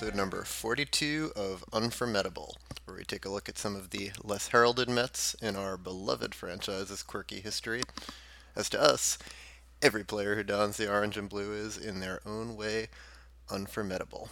episode number 42 of Unformidable, where we take a look at some of the less heralded Mets in our beloved franchise's quirky history. As to us, every player who dons the orange and blue is, in their own way, unformidable.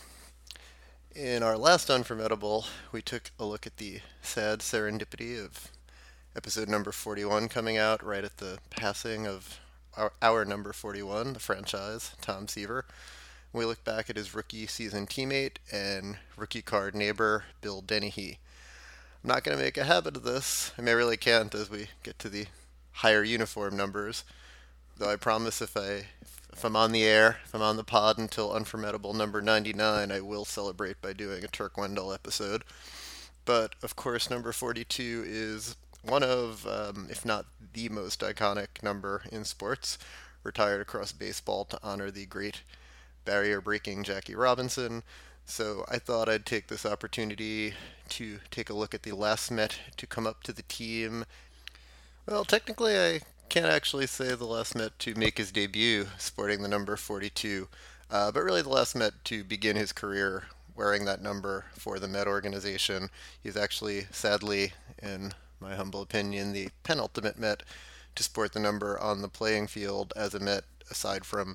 In our last Unformidable, we took a look at the sad serendipity of episode number 41 coming out right at the passing of our number 41, the franchise, Tom Seaver. We look back at his rookie season teammate and rookie card neighbor, Bill Dennehy. I'm not going to make a habit of this. I really can't as we get to the higher uniform numbers. Though I promise if I'm on the air, if I'm on the pod until Unformidable number 99, I will celebrate by doing a Turk Wendell episode. But of course, number 42 is one of, if not the most iconic number in sports, retired across baseball to honor the great barrier breaking Jackie Robinson. So I thought I'd take this opportunity to take a look at the last Met to come up to the team. Well, technically, I can't actually say the last Met to make his debut sporting the number 42, but really the last Met to begin his career wearing that number for the Met organization. He's actually, sadly, in my humble opinion, the penultimate Met to sport the number on the playing field as a Met, aside from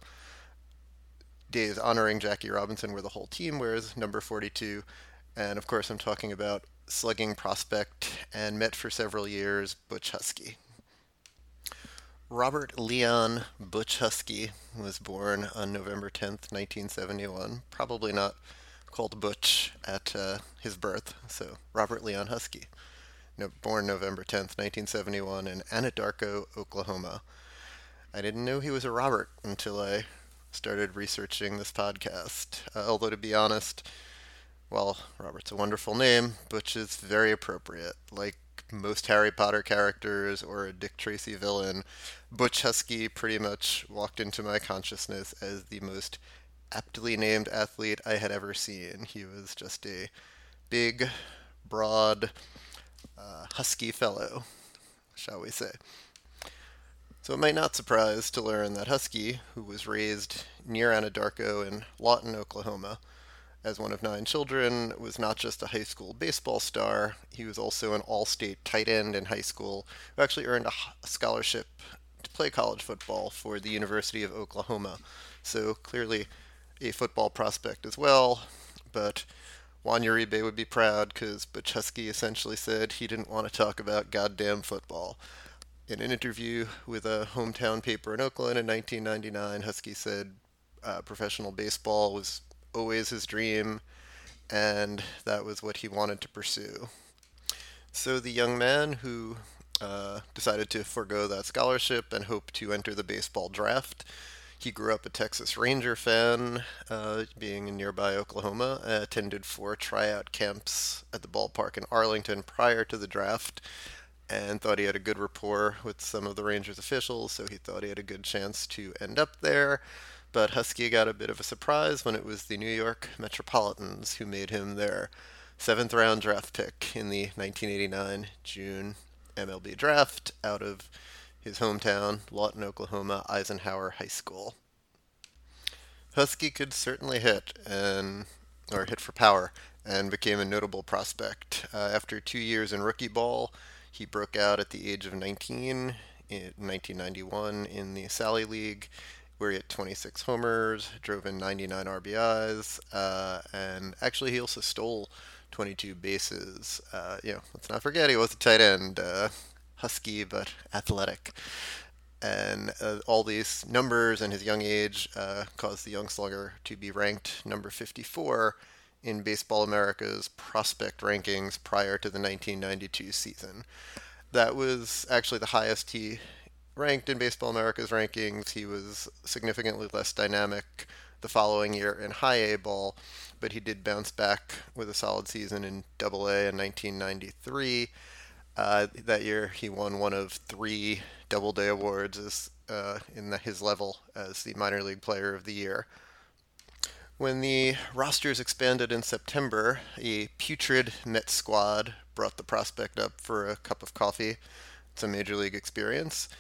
days honoring Jackie Robinson, where the whole team wears number 42. And of course, I'm talking about slugging prospect and Met for several years, Butch Husky. Robert Leon Butch Husky was born on November 10th, 1971. Probably not called Butch at his birth, so Robert Leon Husky. Born November 10th, 1971 in Anadarko, Oklahoma. I didn't know he was a Robert until I started researching this podcast. Although, to be honest, while Robert's a wonderful name, Butch is very appropriate. Like most Harry Potter characters or a Dick Tracy villain, Butch Husky pretty much walked into my consciousness as the most aptly named athlete I had ever seen. He was just a big, broad, husky fellow, shall we say. So it might not surprise to learn that Husky, who was raised near Anadarko in Lawton, Oklahoma, as one of 9 children, was not just a high school baseball star, he was also an all-state tight end in high school who actually earned a scholarship to play college football for the University of Oklahoma. So clearly a football prospect as well, but Juan Uribe would be proud because Butch Husky essentially said he didn't want to talk about goddamn football. In an interview with a hometown paper in Oakland in 1999, Husky said professional baseball was always his dream, and that was what he wanted to pursue. So the young man who decided to forego that scholarship and hope to enter the baseball draft, he grew up a Texas Ranger fan, being in nearby Oklahoma, attended 4 tryout camps at the ballpark in Arlington prior to the draft, and thought he had a good rapport with some of the Rangers officials, so he thought he had a good chance to end up there. But Husky got a bit of a surprise when it was the New York Metropolitans who made him their 7th round draft pick in the 1989 June MLB draft out of his hometown, Lawton, Oklahoma, Eisenhower High School. Husky could certainly hit for power, and became a notable prospect. After 2 years in rookie ball, he broke out at the age of 19 in 1991 in the Sally League, where he hit 26 homers, drove in 99 RBIs, and actually he also stole 22 bases. Let's not forget he was a tight end, husky but athletic. And all these numbers and his young age caused the young slugger to be ranked number 54 in Baseball America's prospect rankings prior to the 1992 season. That was actually the highest he ranked in Baseball America's rankings. He was significantly less dynamic the following year in high A ball, but he did bounce back with a solid season in Double A in 1993. That year, he won one of 3 Doubleday awards his level as the minor league player of the year. When the rosters expanded in September, a putrid Mets squad brought the prospect up for a cup of coffee. It's a major league experience.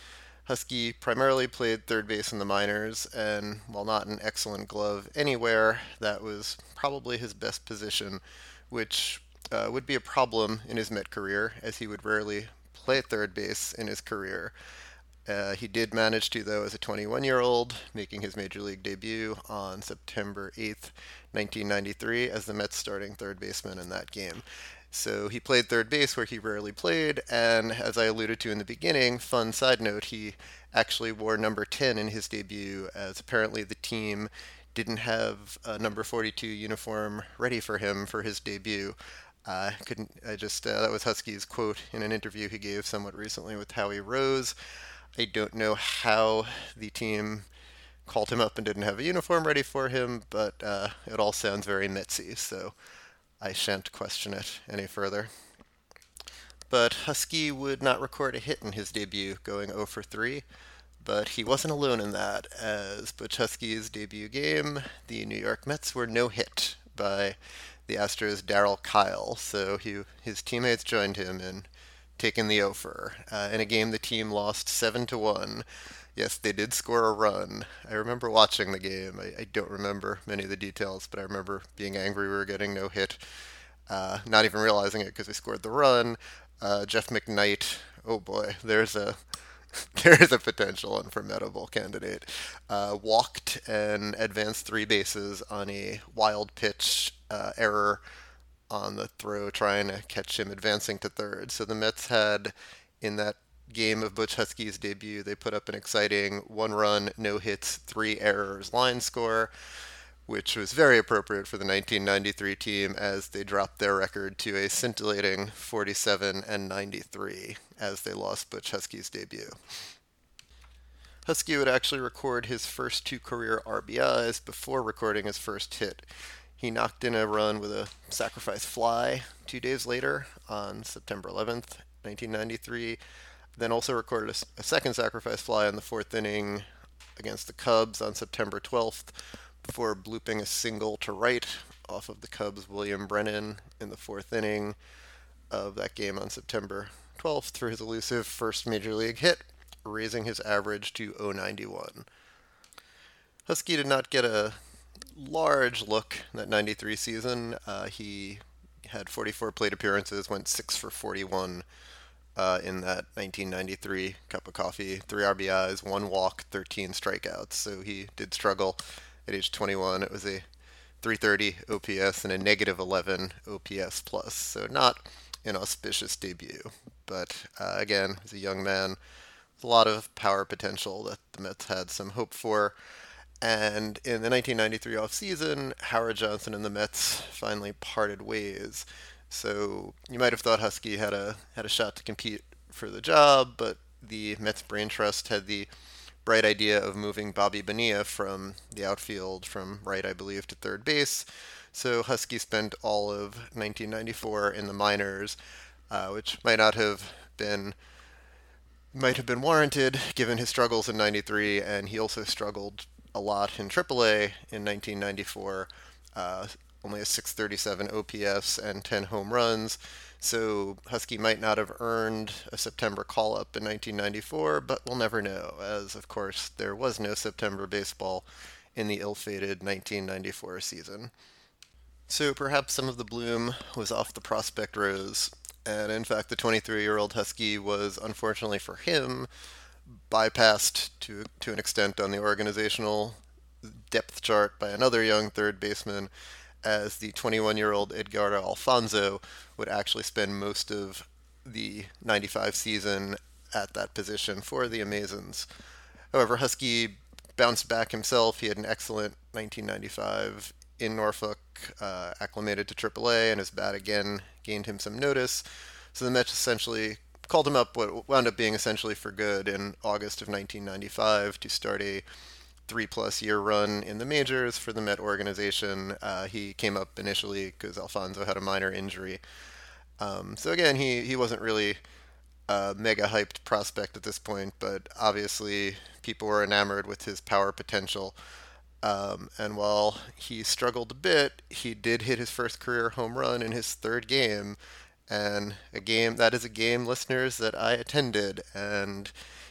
Husky primarily played third base in the minors, and while not an excellent glove anywhere, that was probably his best position, which would be a problem in his Met career, as he would rarely play third base in his career. He did manage to, though, as a 21-year-old, making his major league debut on September 8th, 1993, as the Mets starting third baseman in that game. So he played third base where he rarely played, and as I alluded to in the beginning, fun side note, he actually wore number 10 in his debut, as apparently the team didn't have a number 42 uniform ready for him for his debut. Couldn't I just That was Husky's quote in an interview he gave somewhat recently with Howie Rose. I don't know how the team called him up and didn't have a uniform ready for him, but it all sounds very Metsy, so I shan't question it any further. But Husky would not record a hit in his debut, going 0 for 3. But he wasn't alone in that, as Butch Husky's debut game, the New York Mets were no hit by the Astros' Darryl Kyle, so his teammates joined him in taking the over. In a game, the team lost 7-1. Yes, they did score a run. I remember watching the game. I don't remember many of the details, but I remember being angry we were getting no hit, not even realizing it because we scored the run. Jeff McKnight, oh boy, there is a potential unforgettable candidate. Walked and advanced 3 bases on a wild pitch error on the throw, trying to catch him advancing to third. So the Mets had, in that game of Butch Husky's debut, they put up an exciting 1 run, no hits, 3 errors line score, which was very appropriate for the 1993 team as they dropped their record to a scintillating 47-93 as they lost Butch Husky's debut. Husky would actually record his first 2 career RBIs before recording his first hit. He knocked in a run with a sacrifice fly 2 days later on September 11th, 1993. Then also recorded a second sacrifice fly in the fourth inning against the Cubs on September 12th before blooping a single to right off of the Cubs' William Brennan in the fourth inning of that game on September 12th for his elusive first major league hit, raising his average to .091. Husky did not get a large look in that 93 season. He had 44 plate appearances, went 6 for 41 in that 1993 Cup of Coffee, 3 RBIs, 1 walk, 13 strikeouts. So he did struggle at age 21. It was a 330 OPS and a -11 OPS plus. So not an auspicious debut. But again, as a young man, with a lot of power potential that the Mets had some hope for. And in the 1993 offseason, Howard Johnson and the Mets finally parted ways. So you might have thought Husky had a shot to compete for the job, but the Mets Brain Trust had the bright idea of moving Bobby Bonilla from the outfield, from right, I believe, to third base. So Husky spent all of 1994 in the minors, which might have been warranted given his struggles in 93, and he also struggled a lot in AAA in 1994. Only a 637 OPS and 10 home runs. So Husky might not have earned a September call-up in 1994, but we'll never know, as of course there was no September baseball in the ill-fated 1994 season. So perhaps some of the bloom was off the prospect rose, and in fact the 23-year-old Husky was, unfortunately for him, bypassed to an extent on the organizational depth chart by another young third baseman, as the 21-year-old Edgardo Alfonzo would actually spend most of the 95 season at that position for the Amazons. However, Husky bounced back himself. He had an excellent 1995 in Norfolk, acclimated to AAA, and his bat again gained him some notice. So the Mets essentially called him up what wound up being essentially for good in August of 1995 to start a 3+ year run in the majors for the Met organization. He came up initially because Alfonzo had a minor injury. So again, he wasn't really a mega hyped prospect at this point, but obviously people were enamored with his power potential. And while he struggled a bit, he did hit his first career home run in his third game, and a game, listeners, that I attended, and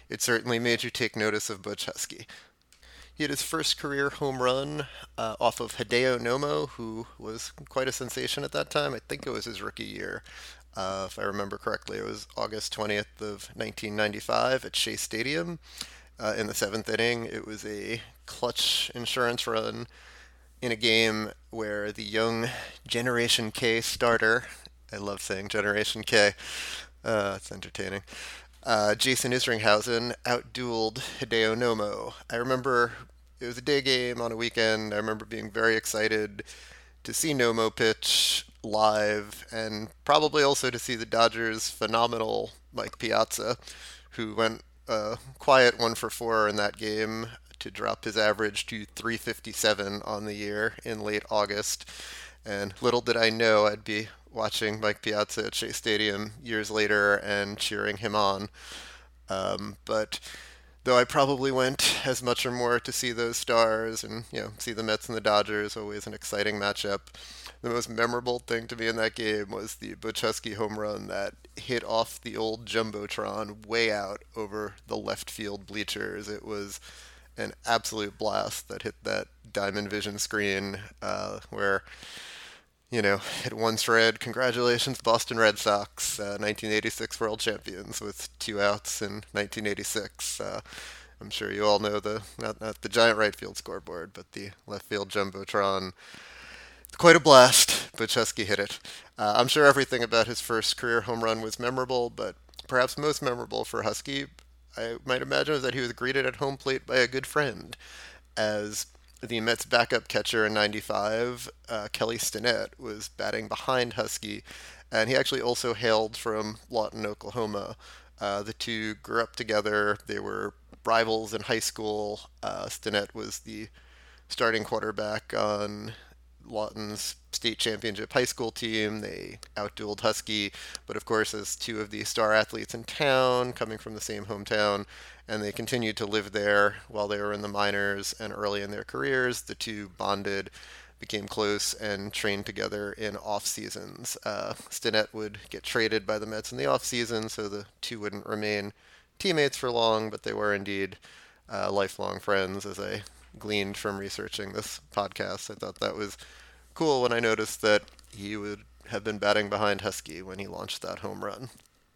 It certainly made you take notice of Butch Husky. He had his first career home run off of Hideo Nomo, who was quite a sensation at that time. I think it was his rookie year. If I remember correctly, it was August 20th of 1995 at Shea Stadium. In the seventh inning, it was a clutch insurance run in a game where the young Generation K starter, I love saying Generation K, it's entertaining, Jason Isringhausen outdueled Hideo Nomo. I remember it was a day game on a weekend. I remember being very excited to see Nomo pitch live and probably also to see the Dodgers' phenomenal Mike Piazza, who went quiet 1 for 4 in that game to drop his average to 357 on the year in late August. And little did I know I'd be watching Mike Piazza at Shea Stadium years later and cheering him on. But though I probably went as much or more to see those stars and see the Mets and the Dodgers, always an exciting matchup. The most memorable thing to me in that game was the Butch Husky home run that hit off the old jumbotron way out over the left field bleachers. It was an absolute blast that hit that Diamond Vision screen where it once read, "Congratulations, Boston Red Sox, 1986 World Champions," with 2 outs in 1986. I'm sure you all know the not the giant right field scoreboard, but the left field jumbotron. It's quite a blast, but Chesky hit it. I'm sure everything about his first career home run was memorable, but perhaps most memorable for Husky, I might imagine, is that he was greeted at home plate by a good friend, as the Mets' backup catcher in '95, Kelly Stinnett, was batting behind Husky, and he actually also hailed from Lawton, Oklahoma. The two grew up together. They were rivals in high school. Stinnett was the starting quarterback on Lawton's state championship high school team. They outdueled Husky, but of course, as two of the star athletes in town, coming from the same hometown, and they continued to live there while they were in the minors and early in their careers. The two bonded, became close, and trained together in off seasons. Stinnett would get traded by the Mets in the off season, so the two wouldn't remain teammates for long, but they were indeed lifelong friends, as I gleaned from researching this podcast. I thought that was cool when I noticed that he would have been batting behind Husky when he launched that home run.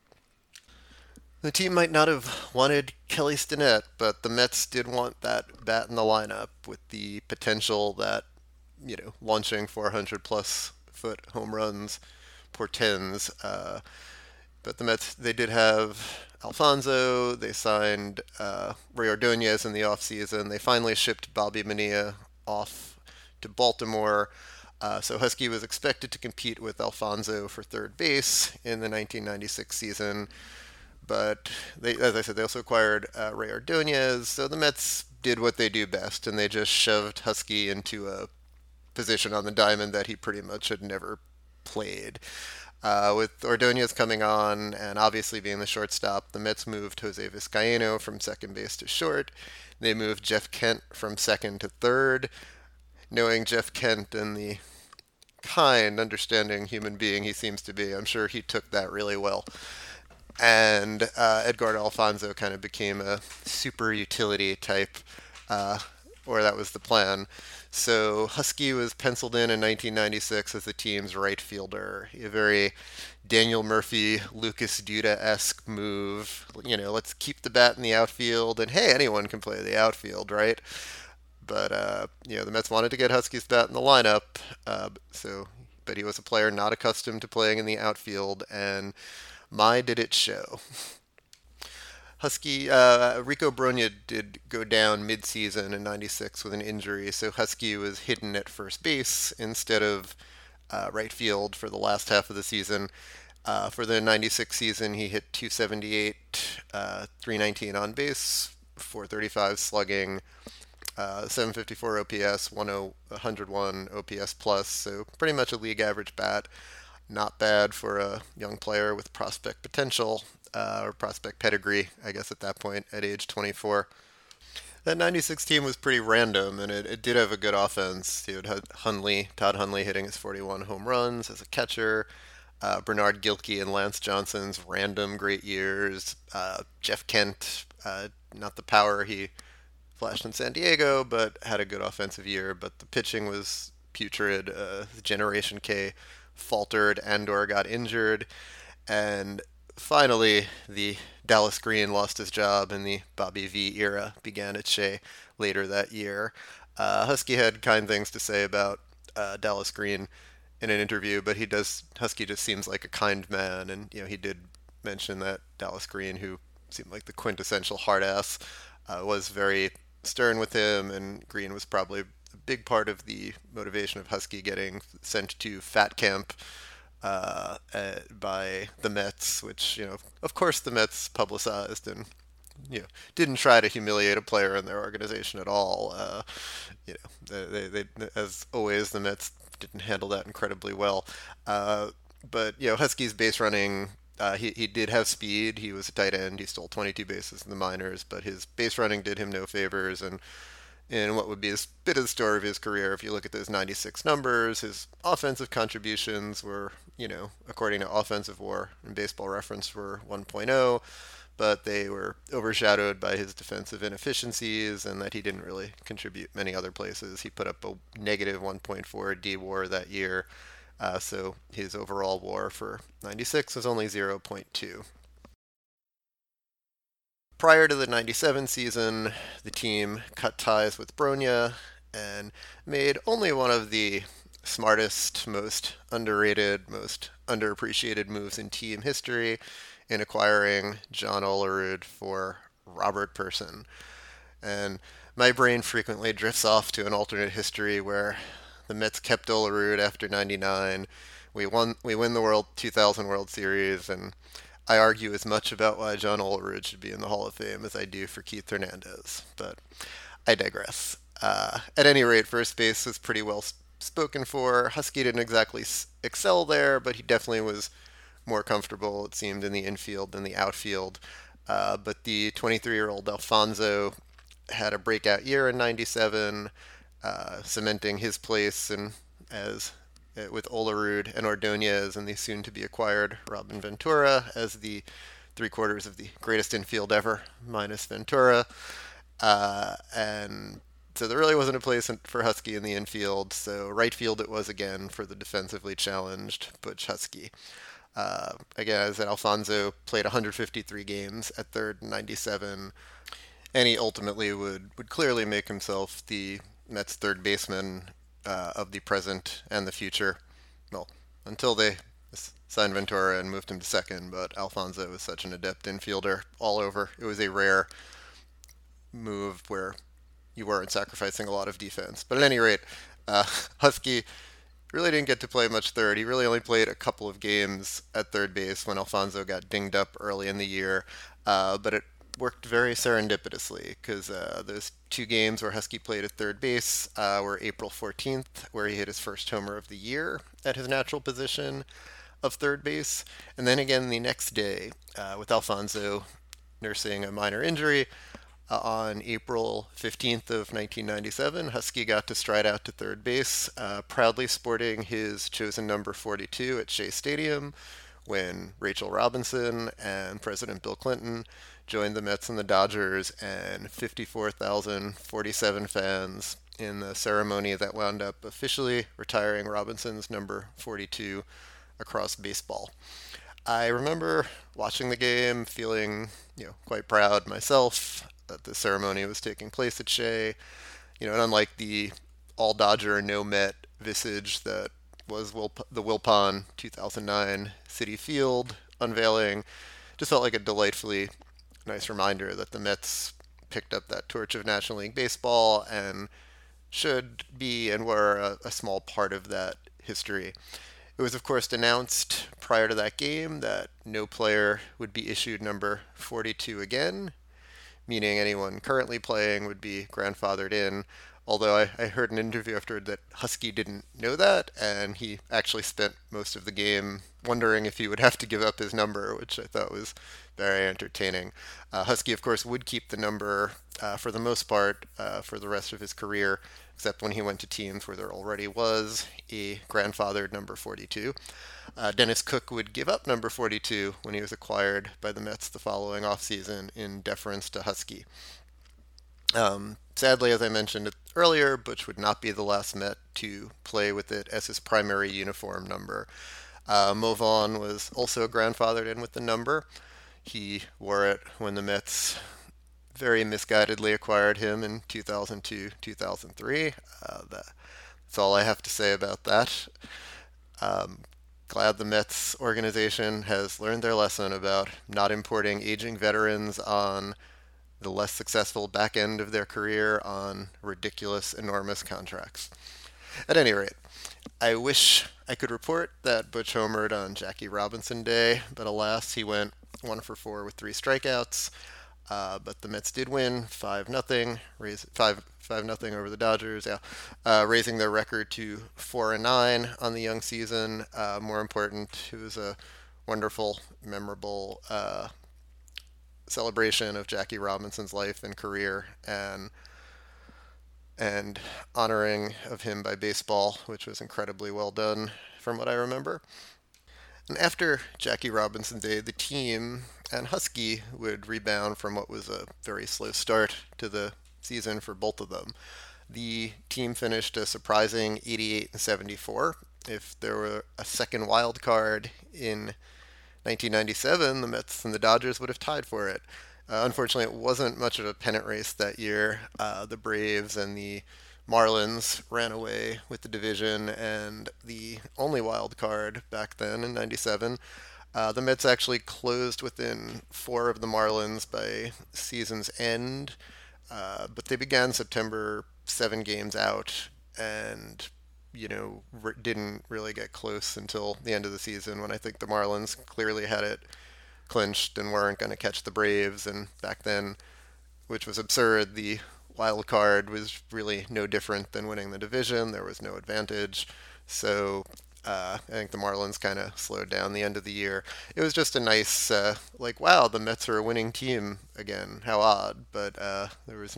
The team might not have wanted Kelly Stinnett, but the Mets did want that bat in the lineup with the potential that, launching 400 plus foot home runs portends. But the Mets, they did have Alfonso. They signed Roy Ordonez in the offseason. They finally shipped Bobby Bonilla off to Baltimore. So Husky was expected to compete with Alfonso for third base in the 1996 season. But they, as I said, they also acquired Ray Ordonez. So the Mets did what they do best, and they just shoved Husky into a position on the diamond that he pretty much had never played. With Ordonez coming on and obviously being the shortstop, the Mets moved Jose Vizcaino from second base to short. They moved Jeff Kent from second to third. Knowing Jeff Kent and the kind, understanding human being he seems to be, I'm sure he took that really well. And Edgar Alfonso kind of became a super utility type, or that was the plan. So Husky was penciled in 1996 as the team's right fielder. A very Daniel Murphy, Lucas Duda-esque move. Let's keep the bat in the outfield, and hey, anyone can play the outfield, right? But the Mets wanted to get Husky's bat in the lineup, but he was a player not accustomed to playing in the outfield, and my did it show. Husky, Rico Brogna did go down mid-season in '96 with an injury, so Husky was hidden at first base instead of right field for the last half of the season. For the '96 season, he hit 278, 319 on base, 435 slugging, 754 OPS, 101 OPS plus, so pretty much a league average bat. Not bad for a young player with prospect potential, or prospect pedigree, I guess, at that point, at age 24. That '96 team was pretty random, and it did have a good offense. You had Todd Hundley hitting his 41 home runs as a catcher, Bernard Gilkey and Lance Johnson's random great years, Jeff Kent Not the power he flashed in San Diego, but had a good offensive year. But the pitching was putrid. Generation K faltered and or got injured. And finally, the Dallas Green lost his job and the Bobby V era began at Shea later that year. Husky had kind things to say about Dallas Green in an interview, but Husky just seems like a kind man, and he did mention that Dallas Green, who seemed like the quintessential hard ass, was very stern with him, and Green was probably a big part of the motivation of Husky getting sent to Fat Camp by the Mets, which of course, the Mets publicized and didn't try to humiliate a player in their organization at all. As always, the Mets didn't handle that incredibly well. But Husky's base running. He did have speed. He was a tight end. He stole 22 bases in the minors, but his base running did him no favors. And in what would be a bit of the story of his career, if you look at those 96 numbers, his offensive contributions were, according to Offensive WAR and Baseball Reference, were 1.0, but they were overshadowed by his defensive inefficiencies and that he didn't really contribute many other places. He put up a negative 1.4 D WAR that year, so his overall WAR for 96 was only 0.2. Prior to the 97 season, the team cut ties with Bronya and made only one of the smartest, most underrated, most underappreciated moves in team history in acquiring John Olerud for Robert Person. And my brain frequently drifts off to an alternate history where the Mets kept Olerud after 99. We win the 2000 World Series, and I argue as much about why John Olerud should be in the Hall of Fame as I do for Keith Hernandez. But I digress. At any rate, first base was pretty well spoken for. Husky didn't exactly excel there, but he definitely was more comfortable, it seemed, in the infield than the outfield. But the 23-year-old Alfonso had a breakout year in 97, cementing his place as with Olerud and Ordonez and the soon-to-be acquired Robin Ventura as the three-quarters of the greatest infield ever, minus Ventura. And so there really wasn't a place for Husky in the infield, so right field it was again for the defensively challenged Butch Husky. Again, as Alfonso played 153 games at third in 97, and he ultimately would clearly make himself the Mets third baseman of the present and the future. Well, until they signed Ventura and moved him to second, but Alfonso was such an adept infielder all over. It was a rare move where you weren't sacrificing a lot of defense. But at any rate, Husky really didn't get to play much third. He really only played a couple of games at third base when Alfonso got dinged up early in the year. But it worked very serendipitously because those two games where Husky played at third base were April 14th, where he hit his first homer of the year at his natural position of third base, and then again the next day with Alfonso nursing a minor injury. On April 15th of 1997, Husky got to stride out to third base, proudly sporting his chosen number 42 at Shea Stadium when Rachel Robinson and President Bill Clinton joined the Mets and the Dodgers and 54,047 fans in the ceremony that wound up officially retiring Robinson's number 42 across baseball. I remember watching the game, feeling, quite proud myself that the ceremony was taking place at Shea. And unlike the all Dodger, no Met visage that was the Wilpon 2009 City Field unveiling, just felt like a delightfully nice reminder that the Mets picked up that torch of National League Baseball and should be and were a small part of that history. It was, of course, announced prior to that game that no player would be issued number 42 again, meaning anyone currently playing would be grandfathered in. Although I heard an interview afterward that Husky didn't know that, and he actually spent most of the game wondering if he would have to give up his number, which I thought was very entertaining. Husky, of course, would keep the number for the most part for the rest of his career, except when he went to teams where there already was a grandfathered number 42. Dennis Cook would give up number 42 when he was acquired by the Mets the following offseason in deference to Husky. Sadly, as I mentioned earlier, Butch would not be the last Met to play with it as his primary uniform number. Mo Vaughn was also grandfathered in with the number. He wore it when the Mets very misguidedly acquired him in 2002 2003. That's all I have to say about that. Glad the Mets organization has learned their lesson about not importing aging veterans on the less successful back end of their career on ridiculous, enormous contracts. At any rate, I wish I could report that Butch homered on Jackie Robinson Day, but alas, he went 1 for 4 with 3 strikeouts. But the Mets did win 5-0, raise 5-0 over the Dodgers. Yeah, raising their record to 4-9 on the young season. More important, it was a wonderful, memorable celebration of Jackie Robinson's life and career, and honoring of him by baseball, which was incredibly well done from what I remember. And after Jackie Robinson Day, the team and Husky would rebound from what was a very slow start to the season for both of them. The team finished a surprising 88-74. If there were a second wild card in 1997, the Mets and the Dodgers would have tied for it. Unfortunately, it wasn't much of a pennant race that year. The Braves and the Marlins ran away with the division, and the only wild card back then in '97, the Mets actually closed within 4 of the Marlins by season's end, but they began September 7 games out, and didn't really get close until the end of the season when I think the Marlins clearly had it clinched and weren't going to catch the Braves. And back then, which was absurd, the wild card was really no different than winning the division. There was no advantage. So I think the Marlins kind of slowed down the end of the year. It was just a nice, wow, the Mets are a winning team again. How odd. But there was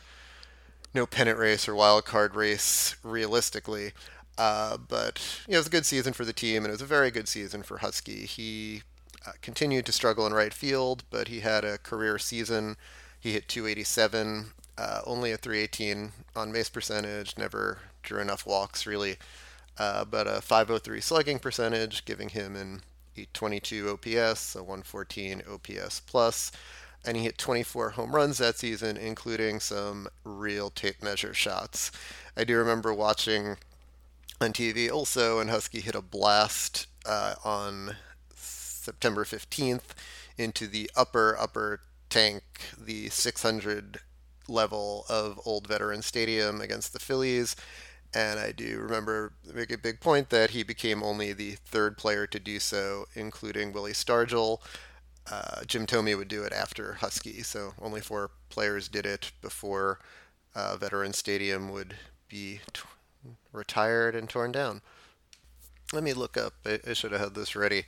no pennant race or wild card race realistically. But it was a good season for the team, and it was a very good season for Husky. He continued to struggle in right field, but he had a career season. He hit 287, only a 318 on base percentage, never drew enough walks really, but a 503 slugging percentage, giving him an 822 OPS, a 114 OPS plus, and he hit 24 home runs that season, including some real tape measure shots. I do remember watching on TV also, and Husky hit a blast on September 15th into the upper tank, the 600 level of Old Veterans Stadium against the Phillies. And I do remember make a big point that he became only the 3rd player to do so, including Willie Stargell. Jim Thome would do it after Husky, so only 4 players did it before Veterans Stadium would be retired and torn down. Let me look up. I should have had this ready.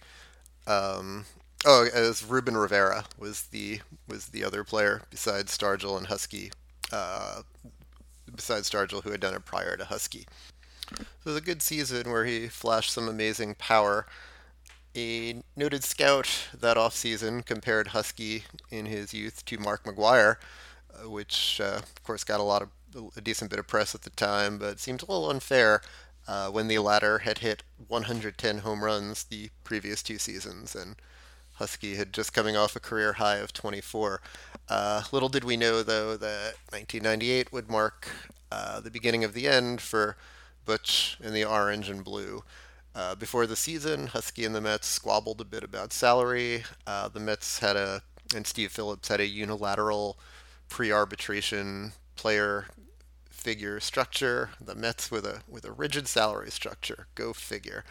As Ruben Rivera was the other player besides Stargell and Husky. Besides Stargell, who had done it prior to Husky. So it was a good season where he flashed some amazing power. A noted scout that offseason compared Husky in his youth to Mark McGwire, which of course got a decent bit of press at the time, but seemed a little unfair when the latter had hit 110 home runs the previous 2 seasons, and Husky had just coming off a career high of 24. Little did we know, though, that 1998 would mark the beginning of the end for Butch in the orange and blue. Before the season, Husky and the Mets squabbled a bit about salary. The Mets and Steve Phillips had a unilateral pre-arbitration player figure structure. The Mets with a rigid salary structure. Go figure.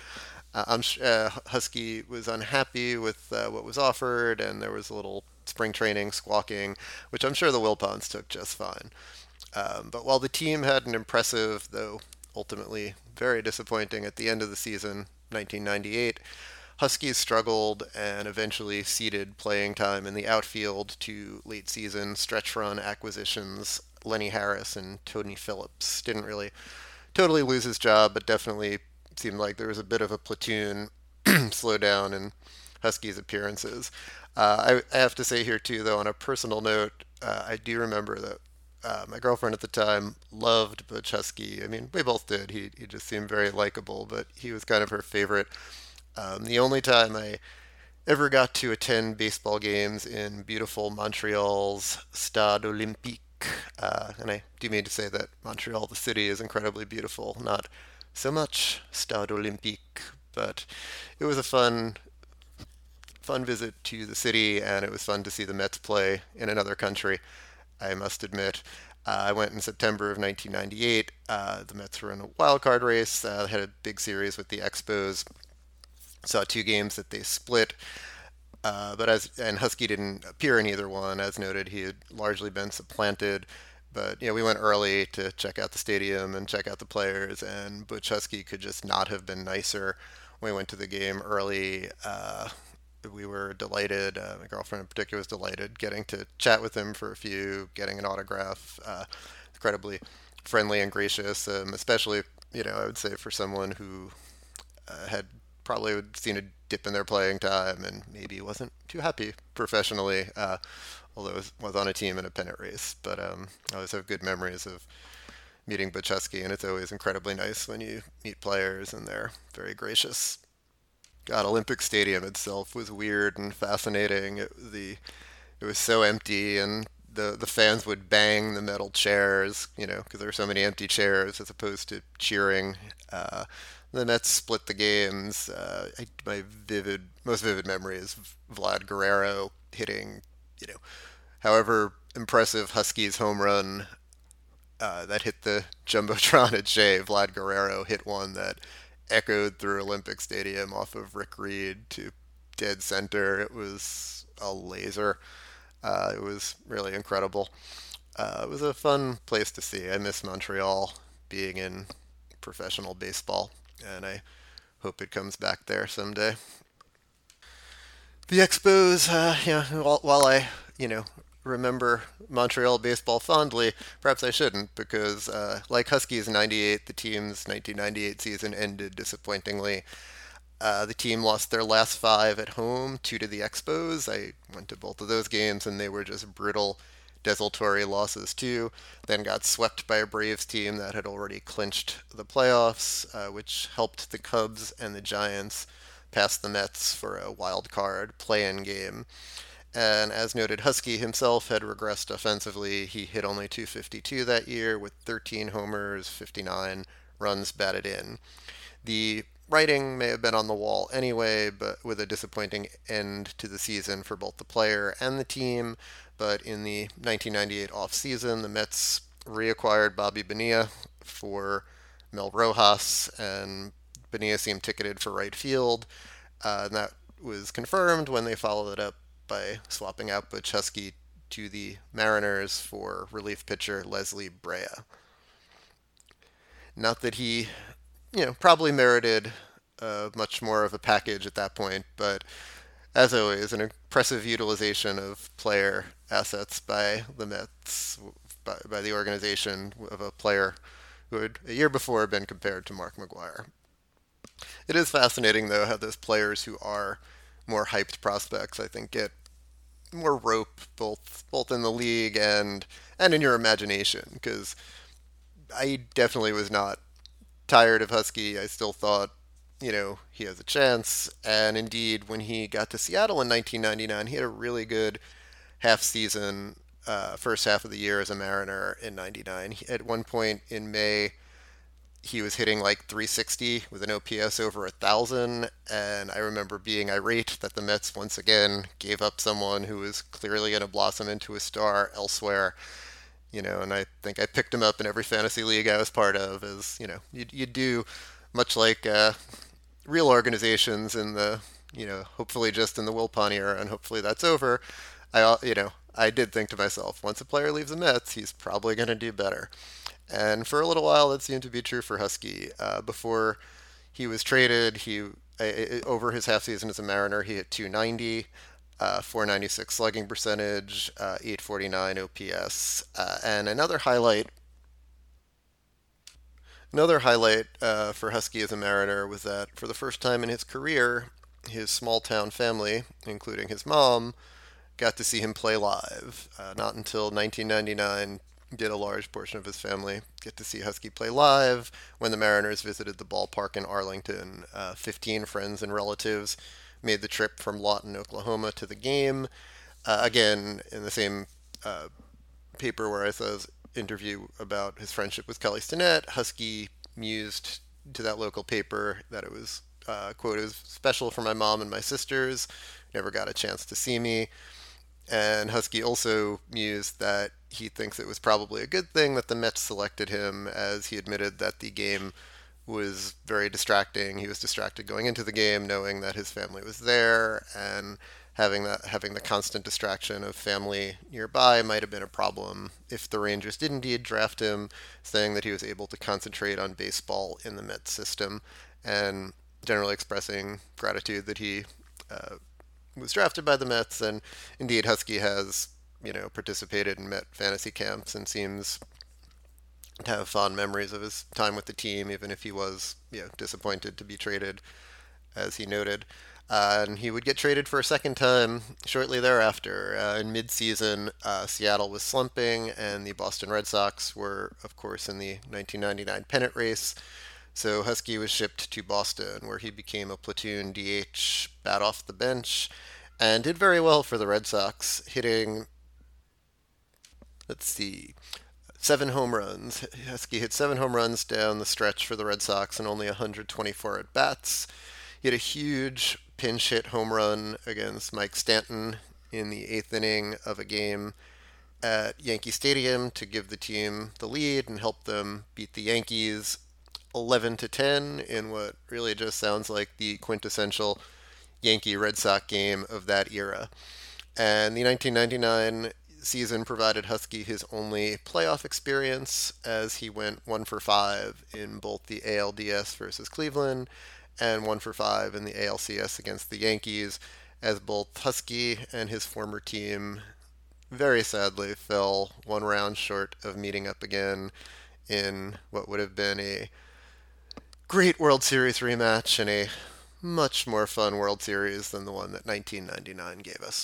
Husky was unhappy with what was offered, and there was a little spring training squawking, which I'm sure the Wilpons took just fine. But while the team had an impressive, though ultimately very disappointing at the end of the season, 1998, Huskies struggled and eventually ceded playing time in the outfield to late season stretch run acquisitions Lenny Harris and Tony Phillips. Didn't really totally lose his job, but definitely seemed like there was a bit of a platoon slowdown in Husky's appearances. I have to say here too, though, on a personal note, I do remember that my girlfriend at the time loved Butch Husky. I mean, we both did. He just seemed very likable, but he was kind of her favorite. The only time I ever got to attend baseball games in beautiful Montreal's Stade Olympique. And I do mean to say that Montreal, the city, is incredibly beautiful. Not so much Stade Olympique, but it was a fun visit to the city, and it was fun to see the Mets play in another country, I must admit. I went in September of 1998. The Mets were in a wild card race, had a big series with the Expos. Saw two games that they split. But and Husky didn't appear in either one. As noted, he had largely been supplanted. But we went early to check out the stadium and check out the players, and Butch Husky could just not have been nicer. We went to the game early. We were delighted. My girlfriend in particular was delighted getting to chat with him for a few, getting an autograph. Incredibly friendly and gracious, especially I would say for someone who had probably seen a dip in their playing time and maybe wasn't too happy professionally, although was on a team in a pennant race. But I always have good memories of meeting Butch Husky, and it's always incredibly nice when you meet players and they're very gracious. God, Olympic Stadium itself was weird and fascinating. It was so empty, and the fans would bang the metal chairs, because there were so many empty chairs as opposed to cheering. The Mets split the games. My most vivid memory is Vlad Guerrero hitting, however impressive Huskies home run that hit the jumbotron at Shea. Vlad Guerrero hit one that echoed through Olympic Stadium off of Rick Reed to dead center. It was a laser. It was really incredible. It was a fun place to see. I miss Montreal being in professional baseball, and I hope it comes back there someday. The Expos, while I, remember Montreal baseball fondly, perhaps I shouldn't, because like Huskies '98, the team's 1998 season ended disappointingly. The team lost their last five at home, two to the Expos. I went to both of those games, and they were just brutal, desultory losses too. Then got swept by a Braves team that had already clinched the playoffs, which helped the Cubs and the Giants pass the Mets for a wild card play-in game. And as noted, Husky himself had regressed offensively. He hit only 252 that year with 13 homers, 59 runs batted in. The writing may have been on the wall anyway, but with a disappointing end to the season for both the player and the team. But in the 1998 offseason, the Mets reacquired Bobby Bonilla for Mel Rojas, and Bonilla seemed ticketed for right field. And that was confirmed when they followed it up by swapping out Butch Husky to the Mariners for relief pitcher Leslie Brea. Not that he, probably merited much more of a package at that point, but as always, an impressive utilization of player assets by the Mets, by the organization of a player who had a year before been compared to Mark McGwire. It is fascinating, though, how those players who are more hyped prospects, I think, get more rope both in the league and in your imagination. Because I definitely was not tired of Husky. I still thought, he has a chance. And indeed, when he got to Seattle in 1999, he had a really good half season, first half of the year as a Mariner in '99. At one point in May, he was hitting like 360 with an OPS over 1,000, and I remember being irate that the Mets once again gave up someone who was clearly going to blossom into a star elsewhere. And I think I picked him up in every fantasy league I was part of, as you do, much like real organizations in the hopefully just in the Wilpon era, and hopefully that's over. I did think to myself, once a player leaves the Mets, he's probably going to do better. And for a little while, that seemed to be true for Husky. Before he was traded, over his half season as a Mariner, he hit 290. .496 slugging percentage, .849 OPS, and another highlight for Husky as a Mariner was that for the first time in his career, his small town family, including his mom, got to see him play live. Not until 1999 did a large portion of his family get to see Husky play live when the Mariners visited the ballpark in Arlington. 15 friends and relatives made the trip from Lawton, Oklahoma to the game. Again, in the same uh, paper where I saw his interview about his friendship with Kelly Stinnett, Husky mused to that local paper that it was, quote, it was special for my mom and my sisters. Never got a chance to see me. And Husky also mused that he thinks it was probably a good thing that the Mets selected him, as he admitted that the game was very distracting. He was distracted going into the game, knowing that his family was there, and having the constant distraction of family nearby might have been a problem if the Rangers did indeed draft him, saying that he was able to concentrate on baseball in the Mets system, and generally expressing gratitude that he uh, was drafted by the Mets, and indeed Husky has, participated in Met fantasy camps and seems to have fond memories of his time with the team, even if he was, disappointed to be traded, as he noted. And he would get traded for a second time shortly thereafter. In mid-season, Seattle was slumping, and the Boston Red Sox were, of course, in the 1999 pennant race. So Husky was shipped to Boston, where he became a platoon DH, bat off the bench, and did very well for the Red Sox, hitting, let's see, 7 home runs. Husky hit 7 home runs down the stretch for the Red Sox and only 124 at bats. He had a huge pinch hit home run against Mike Stanton in the eighth inning of a game at Yankee Stadium to give the team the lead and help them beat the Yankees 11-10 in what really just sounds like the quintessential Yankee Red Sox game of that era. And the 1999 season provided Husky his only playoff experience, as he went 1 for 5 in both the ALDS versus Cleveland and 1 for 5 in the ALCS against the Yankees, as both Husky and his former team very sadly fell one round short of meeting up again in what would have been a great World Series rematch and a much more fun World Series than the one that 1999 gave us.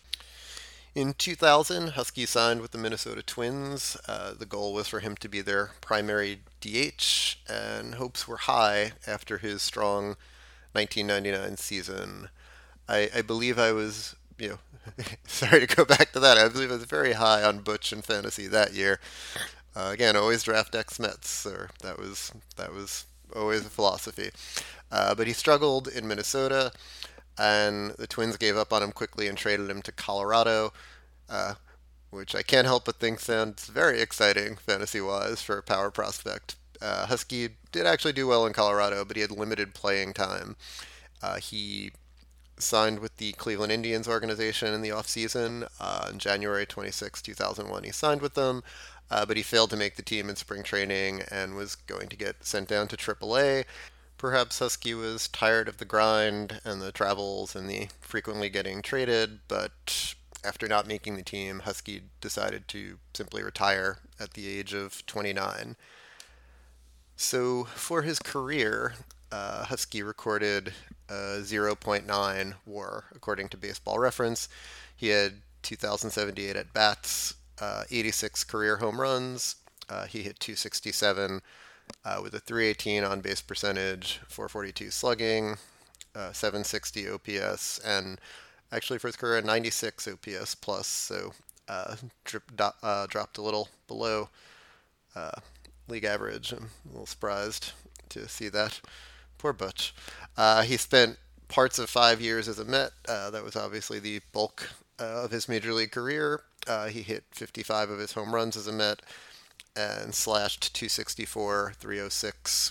In 2000, Husky signed with the Minnesota Twins. The goal was for him to be their primary DH, and hopes were high after his strong 1999 season. I believe I was, sorry to go back to that. I believe I was very high on Butch in fantasy that year. Again, always draft ex-Mets, or that was always a philosophy. But he struggled in Minnesota, and the Twins gave up on him quickly and traded him to Colorado, uh, which I can't help but think sounds very exciting fantasy-wise for a power prospect. Husky did actually do well in Colorado, but he had limited playing time. He signed with the Cleveland Indians organization in the offseason. On January 26, 2001, he signed with them, but he failed to make the team in spring training and was going to get sent down to AAA. Perhaps Husky was tired of the grind and the travels and the frequently getting traded, but after not making the team, Husky decided to simply retire at the age of 29. So for his career, Husky recorded a 0.9 WAR, according to Baseball Reference. He had 2,078 at bats, 86 career home runs. He hit 267 with a 318 on base percentage, 442 slugging, 760 OPS, and actually for his career, 96 OPS plus. So dropped a little below uh, league average. I'm a little surprised to see that. Poor Butch. He spent parts of 5 years as a Met. That was obviously the bulk of his major league career. He hit 55 of his home runs as a Met and slashed 264, 306,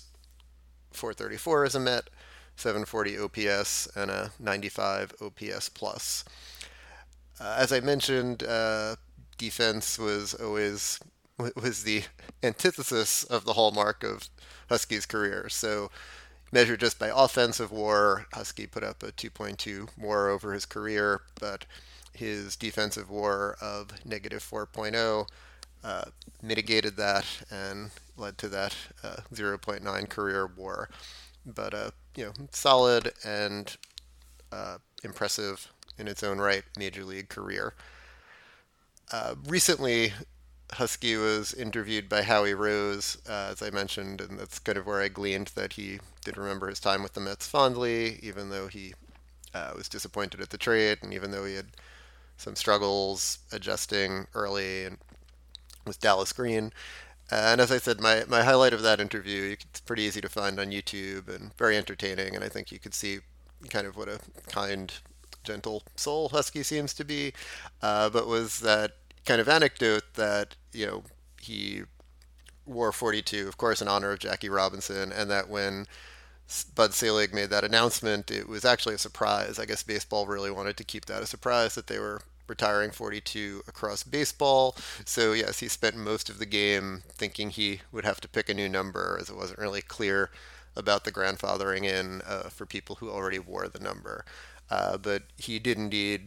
434 as a Met, 740 OPS, and a 95 OPS plus. As I mentioned, defense was the antithesis of the hallmark of Husky's career. So measured just by offensive WAR, Husky put up a 2.2 WAR over his career, but his defensive WAR of negative 4.0 mitigated that and led to that zero point 0.9 career WAR. But solid and impressive in its own right major league career. Recently, Husky was interviewed by Howie Rose, as I mentioned, and that's kind of where I gleaned that he did remember his time with the Mets fondly, even though he was disappointed at the trade, and even though he had some struggles adjusting early and with Dallas Green. And as I said, my highlight of that interview, it's pretty easy to find on YouTube and very entertaining, and I think you could see kind of what a kind, gentle soul Husky seems to be, but was that kind of anecdote that, he wore 42, of course, in honor of Jackie Robinson, and that when Bud Selig made that announcement, it was actually a surprise. I guess baseball really wanted to keep that a surprise that they were retiring 42 across baseball. So, yes, he spent most of the game thinking he would have to pick a new number, as it wasn't really clear about the grandfathering in for people who already wore the number. But he did indeed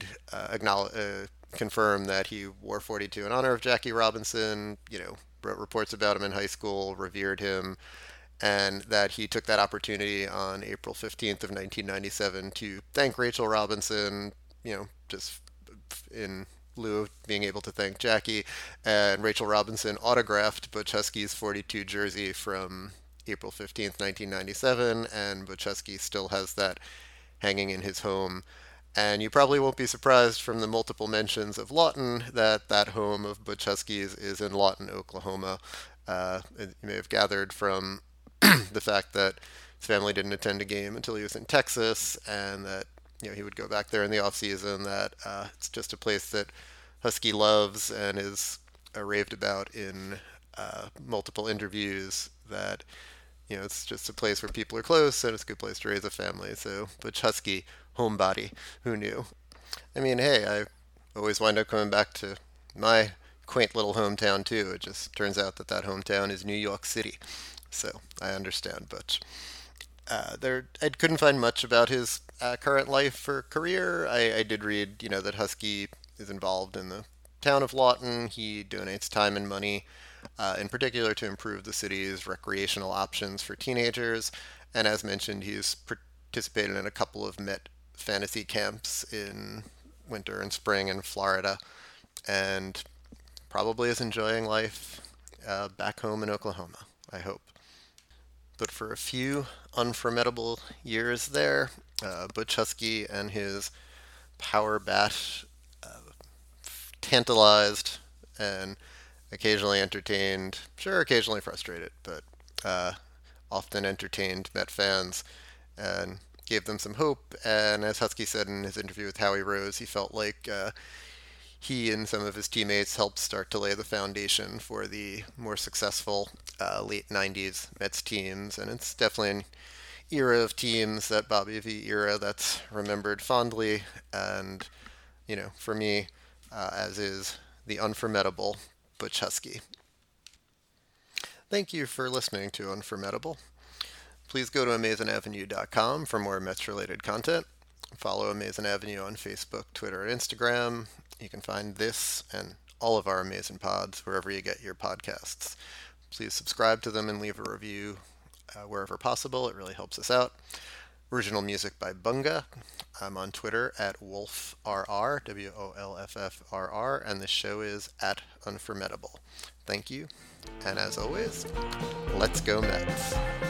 confirm that he wore 42 in honor of Jackie Robinson, wrote reports about him in high school, revered him, and that he took that opportunity on April 15th of 1997 to thank Rachel Robinson, just in lieu of being able to thank Jackie. And Rachel Robinson autographed Butch Husky's 42 jersey from April 15th, 1997, and Butch Husky still has that hanging in his home. And you probably won't be surprised from the multiple mentions of Lawton that that home of Butch Huskies is in Lawton, Oklahoma. You may have gathered from the fact that his family didn't attend a game until he was in Texas, and that he would go back there in the off season. That it's just a place that Husky loves and is raved about in multiple interviews. That it's just a place where people are close, and it's a good place to raise a family. So Butch Husky, homebody, who knew? I mean, hey, I always wind up coming back to my quaint little hometown too. It just turns out that that hometown is New York City. So I understand, but I couldn't find much about his current life or career. I did read, that Husky is involved in the town of Lawton. He donates time and money, in particular to improve the city's recreational options for teenagers. And as mentioned, he's participated in a couple of Met fantasy camps in winter and spring in Florida, and probably is enjoying life back home in Oklahoma, I hope. But for a few unformidable years there, Butch Husky and his power bat tantalized and occasionally entertained, sure, occasionally frustrated, but often entertained Met fans and gave them some hope. And as Husky said in his interview with Howie Rose, he felt like he and some of his teammates helped start to lay the foundation for the more successful late 90s Mets teams. And it's definitely an era of teams, that Bobby V era, that's remembered fondly. And, for me, as is the unformidable Butch Husky. Thank you for listening to Unformidable. Please go to AmazingAvenue.com for more Mets-related content. Follow Amazing Avenue on Facebook, Twitter, and Instagram. You can find this and all of our amazing pods wherever you get your podcasts. Please subscribe to them and leave a review wherever possible. It really helps us out. Original music by Bunga. I'm on Twitter at WolffRR, WOLFFRR, and this show is at Unformidable. Thank you, and as always, let's go Mets.